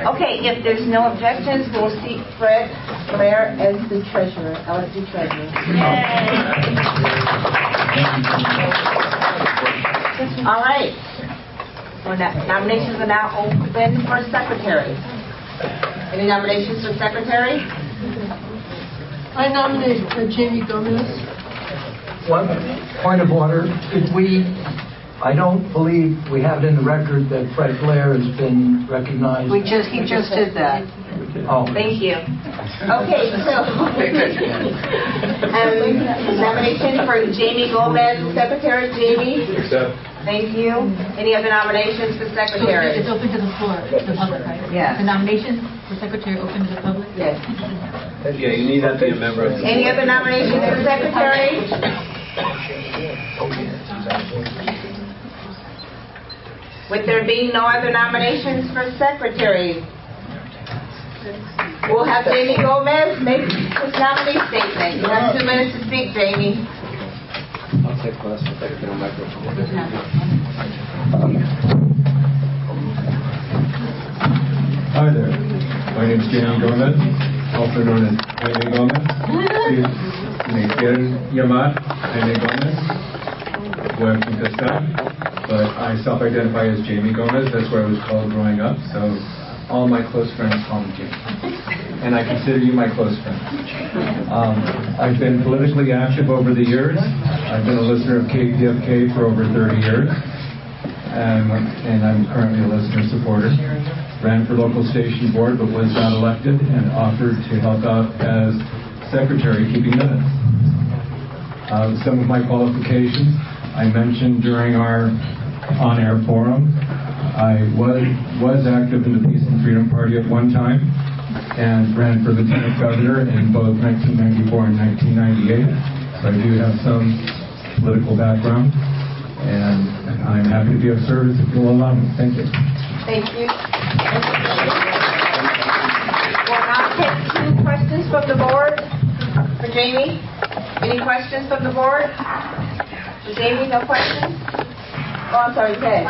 Okay, if there's no objections, we'll seat Fred Blair as the treasurer, LSU treasurer. All right. So nominations are now open for secretary. Any nominations for secretary? I nominate Jamie Gomez. One point of order. I don't believe we have it in the record that Fred Blair has been recognized. He just did that. Oh. Thank you. Okay, so nomination for Jamie Gomez, secretary. Jamie? Accept. Thank you. Any other nominations for secretary? It's open to the floor, to the public, right? Yes. The nominations for secretary open to the public? Yes. Yeah, you need that to be a member of the Any other nominations for secretary? With there being no other nominations for secretary, we'll have Jamie Gomez make his nominee statement. You have 2 minutes to speak, Jamie. I'll take class if I can get a microphone. Hi there. My name is Jamie Gomez, also known as Jaime Gomez. Me quieren llamar Jaime Gomez. Voy a contestar. But I self-identify as Jamie Gomez. That's what I was called growing up. So all my close friends call me Jamie. And I consider you my close friend. I've been politically active over the years. I've been a listener of KPFK for over 30 years. And I'm currently a listener supporter. Ran for local station board, but was not elected, and offered to help out as secretary keeping minutes. Some of my qualifications I mentioned during our on-air forum. I was active in the Peace and Freedom Party at one time and ran for lieutenant governor in both 1994 and 1998. So I do have some political background, and I'm happy to be of service if you'll allow me. Thank you. Thank you. We'll now take 2 questions from the board for Jamie. Any questions from the board? For Jamie, no questions? Oh, I'm sorry, Ted.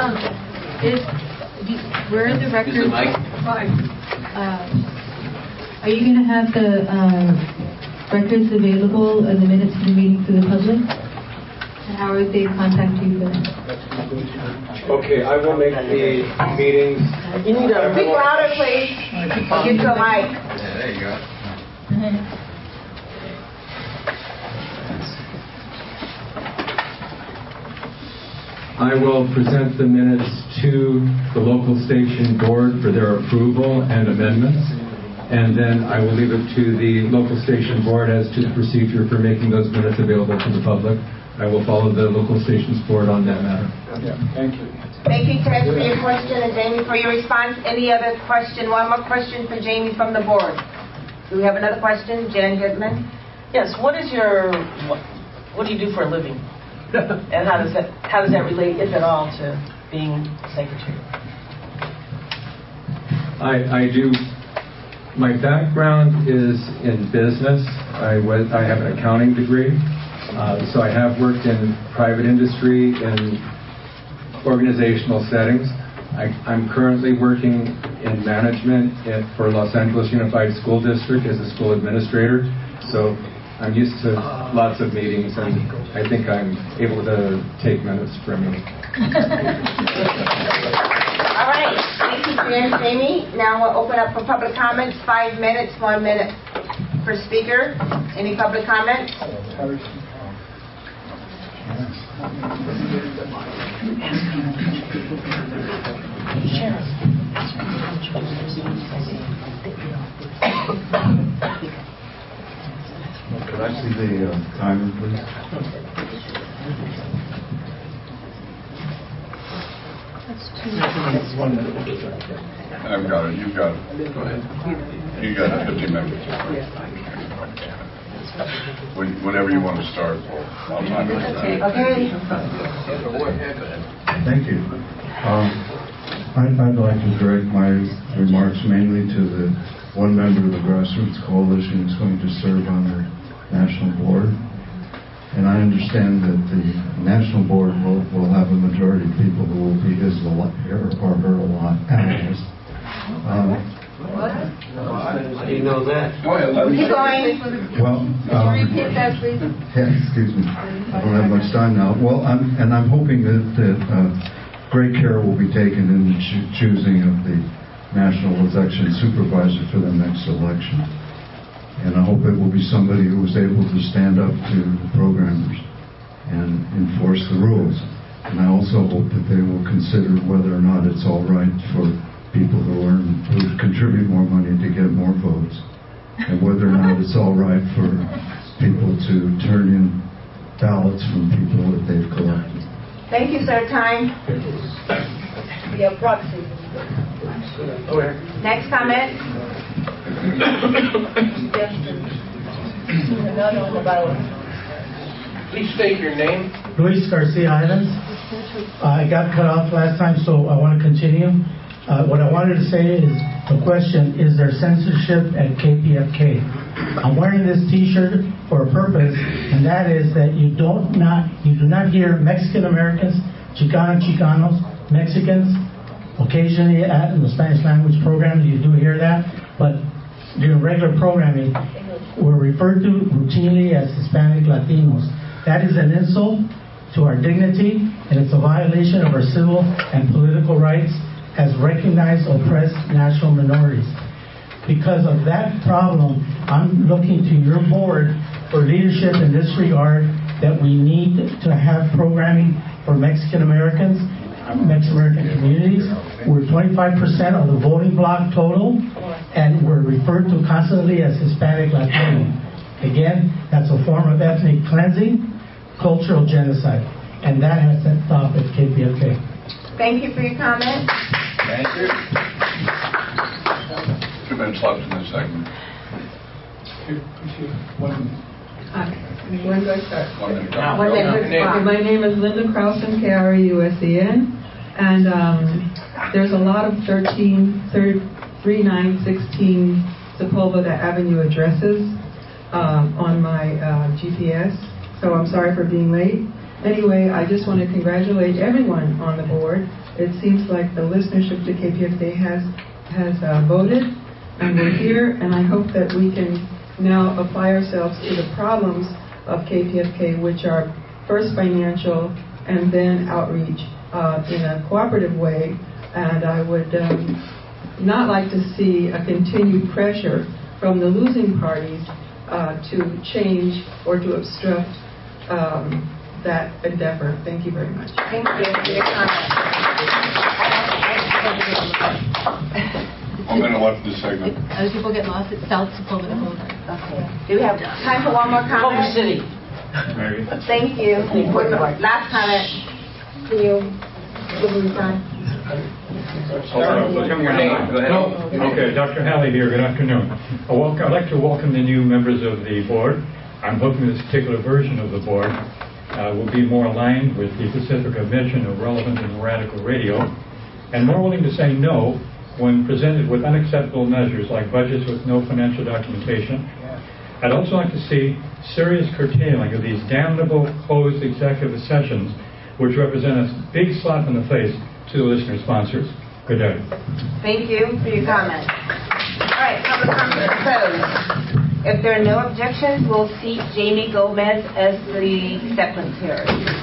Where are the records? Are you going to have the records available in the minutes of the meeting to the public? And how would they contact you then? Okay, I will make the meetings. You need to speak louder, please. Get to a mic. There you go. I will present the minutes to the local station board for their approval and amendments, and then I will leave it to the local station board as to the procedure for making those minutes available to the public. I will follow the local stations board on that matter. Yeah, thank you. Thank you, Ted, for your question, and Jamie for your response. Any other question? One more question for Jamie from the board. Do we have another question? Jan Goodman? Yes. What do you do for a living? And how does that relate, if at all, to being secretary? I do. My background is in business. I have an accounting degree, so I have worked in private industry in organizational settings. I'm currently working in management for Los Angeles Unified School District as a school administrator. So I'm used to lots of meetings, and I think I'm able to take minutes from you. All right. Thank you, Jan and Jamie. Now we'll open up for public comments. 5 minutes, 1 minute per speaker. Any public comments? Could I see the timer, please? I've got it. You've got it. Go ahead. You got 15 minutes. Whenever you want to start, I'll time it. Okay. Thank you. I'd like to direct my remarks mainly to the one member of the Grassroots Coalition who's going to serve on the national board. And I understand that the national board will have a majority of people who will be his or her allies. You know that. Go ahead, let Keep going. Well, Repeat that, please. yeah, excuse me. I don't have much time now. Well, I'm hoping that great care will be taken in the choosing of the national election supervisor for the next election. And I hope it will be somebody who is able to stand up to the programmers and enforce the rules. And I also hope that they will consider whether or not it's all right for people who contribute more money to get more votes, and whether or not it's all right for people to turn in ballots from people that they've collected. Thank you, sir. Time. Yeah, proxy. Next comment. Another one about. Please state your name. Luis Garcia Islands. I got cut off last time, so I want to continue. What I wanted to say is the question: is there censorship at KPFK? I'm wearing this T-shirt for a purpose, and that is that you do not hear Mexican Americans, Chicanos, Mexicans. Occasionally, in the Spanish language programs, you do hear that, but during regular programming, we're referred to routinely as Hispanic Latinos. That is an insult to our dignity, and it's a violation of our civil and political rights as recognized oppressed national minorities. Because of that problem, I'm looking to your board for leadership in this regard, that we need to have programming for Mexican Americans, Mexican American communities. We're 25% of the voting bloc total, and we're referred to constantly as Hispanic Latino. Again, that's a form of ethnic cleansing, cultural genocide, and that has to stop at KPFK. Thank you for your comment. Thank you. 2 minutes left in this segment. When do I start? 1 minute. My name is Linda Krausen, KRUSEN, and there's a lot of 3916 Sepulveda Avenue addresses on my GPS, so I'm sorry for being late. Anyway, I just want to congratulate everyone on the board. It seems like the listenership to KPFK has voted, and we're here, and I hope that we can now apply ourselves to the problems of KPFK, which are first financial and then outreach in a cooperative way. And I would not like to see a continued pressure from the losing parties to change or to obstruct that endeavor. Thank you very much. Thank you for your comment. 1 minute left in this segment. Other people get lost at South Sepulveda Boulevard. Okay. Do we have time for one more comment? Culver City. Thank you. Last comment. Can you give me time? Okay, Dr. Halley here. Good afternoon. I'd like to welcome the new members of the board. I'm hoping this particular version of the board will be more aligned with the Pacifica mission of relevant and radical radio, and more willing to say no when presented with unacceptable measures like budgets with no financial documentation. I'd also like to see serious curtailing of these damnable closed executive sessions, which represent a big slap in the face to the listener sponsors. Good day. Thank you for your comment. All right, public comment is closed. If there are no objections, we'll seat Jamie Gomez as the secretary.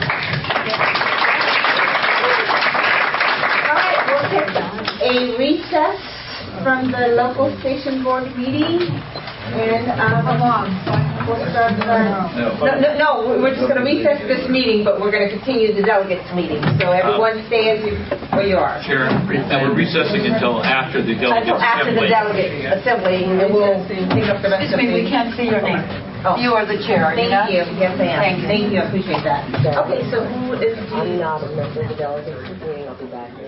All right, we'll take a recess from the local station board meeting, and we'll start. No, we're just going to recess this meeting, but we're going to continue the delegates meeting. So everyone stay where you are. Sure. And we're recessing until after the delegates assembly. And we'll pick up the rest of the we can't see your name. Oh. You are the chair. Thank you. Yes, I am. Thank you. I appreciate that. Okay, so who is the... I'm not a member of the delegates meeting. I'll be back here.